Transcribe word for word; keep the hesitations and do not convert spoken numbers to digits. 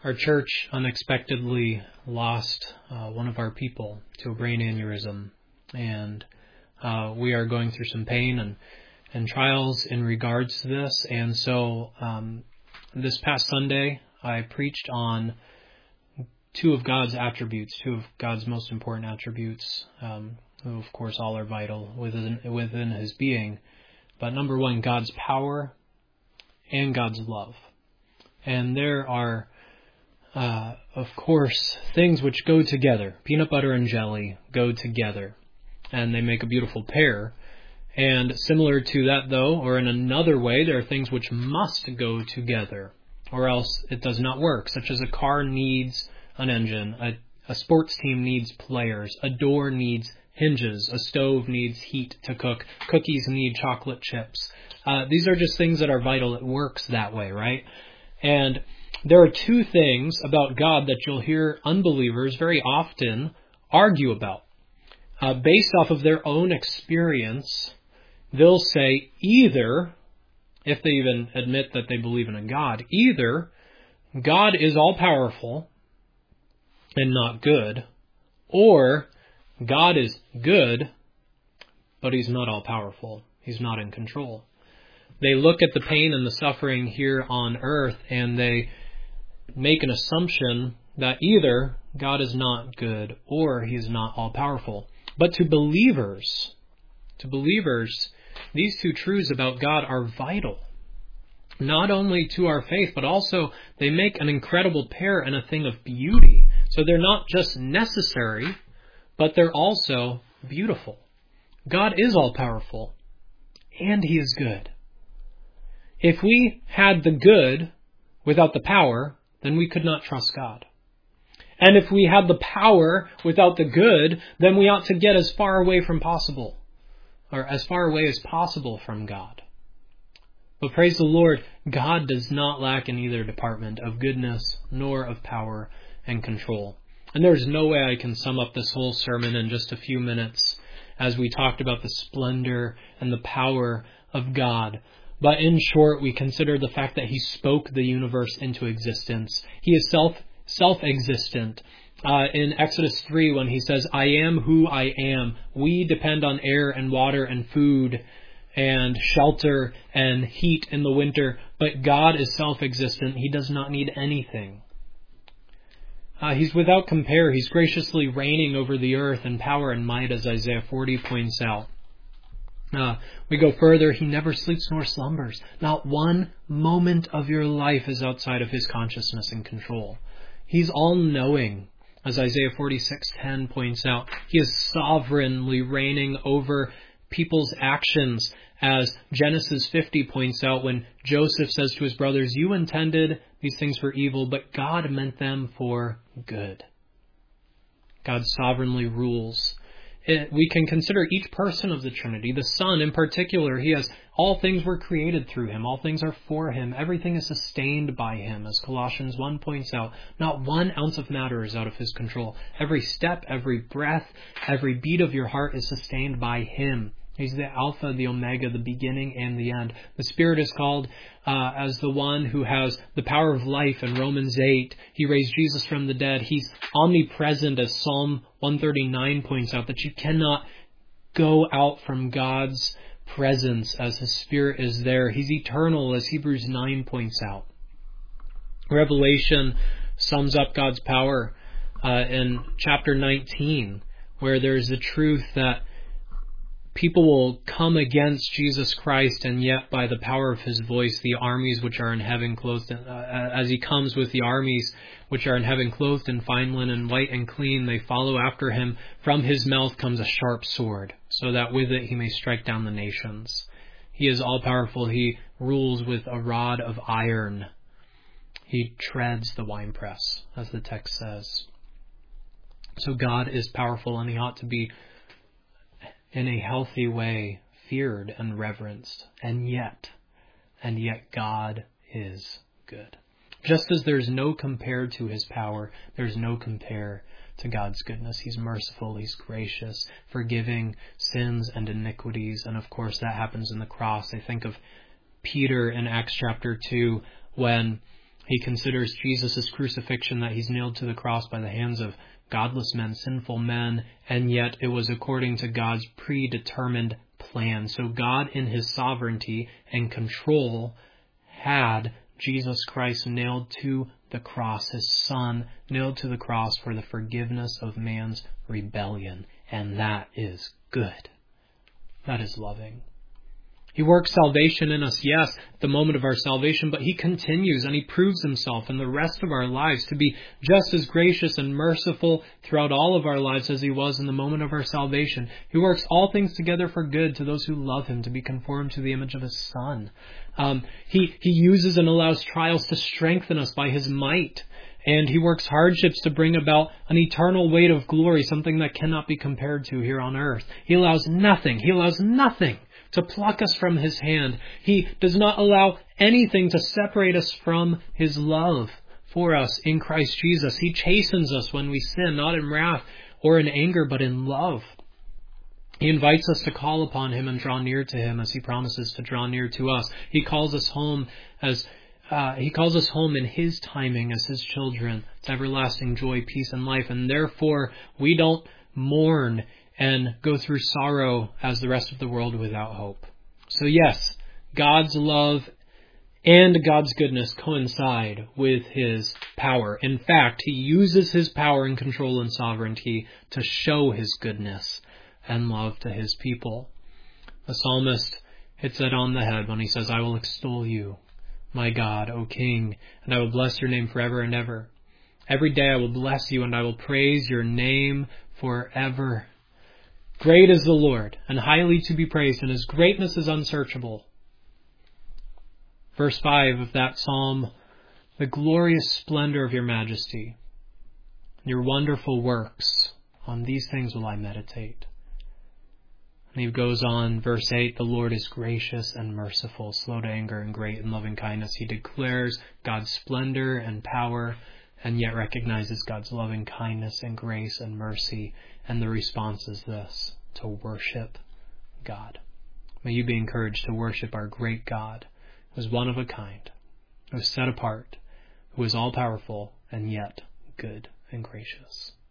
Our church unexpectedly lost uh, one of our people to a brain aneurysm, and uh, we are going through some pain and, and trials in regards to this. And so um, this past Sunday, I preached on two of God's attributes, two of God's most important attributes, um, who of course all are vital within, within His being. But number one, God's power and God's love. And there are Uh, of course, things which go together. Peanut butter and jelly go together, and they make a beautiful pair. And similar to that, though, or in another way, there are things which must go together, or else it does not work, such as a car needs an engine, a, a sports team needs players, a door needs hinges, a stove needs heat to cook, cookies need chocolate chips. Uh, these are just things that are vital. It works that way, right? And there are two things about God that you'll hear unbelievers very often argue about. Uh, based off of their own experience, they'll say either, if they even admit that they believe in a God, either God is all-powerful and not good, or God is good, but He's not all-powerful. He's not in control. They look at the pain and the suffering here on earth, and they make an assumption that either God is not good or He is not all-powerful. But to believers, to believers, these two truths about God are vital. Not only to our faith, but also they make an incredible pair and a thing of beauty. So they're not just necessary, but they're also beautiful. God is all-powerful, and He is good. If we had the good without the power, then we could not trust God. And if we had the power without the good, then we ought to get as far away from possible, or as far away as possible from God. But praise the Lord, God does not lack in either department of goodness nor of power and control. And there's no way I can sum up this whole sermon in just a few minutes as we talked about the splendor and the power of God. But in short, we consider the fact that He spoke the universe into existence. He is self, self-existent. Uh, in Exodus three, when He says, I am who I am, we depend on air and water and food and shelter and heat in the winter. But God is self-existent. He does not need anything. Uh, he's without compare. He's graciously reigning over the earth in power and might, as Isaiah forty points out. Uh, we go further, He never sleeps nor slumbers. Not one moment of your life is outside of His consciousness and control. He's all-knowing, as Isaiah forty-six ten points out. He is sovereignly reigning over people's actions, as Genesis fifty points out when Joseph says to his brothers, you intended these things for evil, but God meant them for good. God sovereignly rules. It, we can consider each person of the Trinity. The Son in particular, He has all things were created through Him. All things are for Him. Everything is sustained by Him, as Colossians one points out. Not one ounce of matter is out of His control. Every step, every breath, every beat of your heart is sustained by Him. He's the Alpha, the Omega, the beginning and the end. The Spirit is called uh, as the one who has the power of life in Romans eight. He raised Jesus from the dead. He's omnipresent, as Psalm one thirty-nine points out, that you cannot go out from God's presence as His Spirit is there. He's eternal, as Hebrews nine points out. Revelation sums up God's power uh, in chapter nineteen, where there's the truth that people will come against Jesus Christ, and yet by the power of His voice, the armies which are in heaven clothed, in, uh, as He comes with the armies which are in heaven clothed in fine linen, white and clean, they follow after Him. From His mouth comes a sharp sword, so that with it He may strike down the nations. He is all-powerful. He rules with a rod of iron. He treads the winepress, as the text says. So God is powerful, and He ought to be, in a healthy way, feared and reverenced. And yet, and yet God is good. Just as there's no compare to His power, there's no compare to God's goodness. He's merciful, He's gracious, forgiving sins and iniquities. And of course that happens in the cross. I think of Peter in Acts chapter two, when He considers Jesus' crucifixion, that he's nailed to the cross by the hands of godless men, sinful men, and yet it was according to God's predetermined plan. So God, in his sovereignty and control, had Jesus Christ nailed to the cross, his Son nailed to the cross for the forgiveness of man's rebellion. And that is good. That is loving. He works salvation in us, yes, at the moment of our salvation, but he continues and he proves himself in the rest of our lives to be just as gracious and merciful throughout all of our lives as he was in the moment of our salvation. He works all things together for good to those who love him, to be conformed to the image of his Son. Um, he, he uses and allows trials to strengthen us by his might. And he works hardships to bring about an eternal weight of glory, something that cannot be compared to here on earth. He allows nothing, he allows nothing to pluck us from his hand. He does not allow anything to separate us from his love for us in Christ Jesus. He chastens us when we sin, not in wrath or in anger, but in love. He invites us to call upon him and draw near to him as he promises to draw near to us. He calls us home as uh, he calls us home in his timing as his children. It's everlasting joy, peace, and life. And therefore, we don't mourn and go through sorrow as the rest of the world without hope. So yes, God's love and God's goodness coincide with his power. In fact, he uses his power and control and sovereignty to show his goodness and love to his people. The psalmist hits it on the head when he says, I will extol you, my God, O King, and I will bless your name forever and ever. Every day I will bless you and I will praise your name forever. Great is the Lord, and highly to be praised, and his greatness is unsearchable. Verse five of that psalm, the glorious splendor of your majesty, your wonderful works, on these things will I meditate. And he goes on, verse eight, the Lord is gracious and merciful, slow to anger and great in loving kindness. He declares God's splendor and power, and yet recognizes God's loving kindness and grace and mercy. And the response is this, to worship God. May you be encouraged to worship our great God, who is one of a kind, who is set apart, who is all-powerful, and yet good and gracious.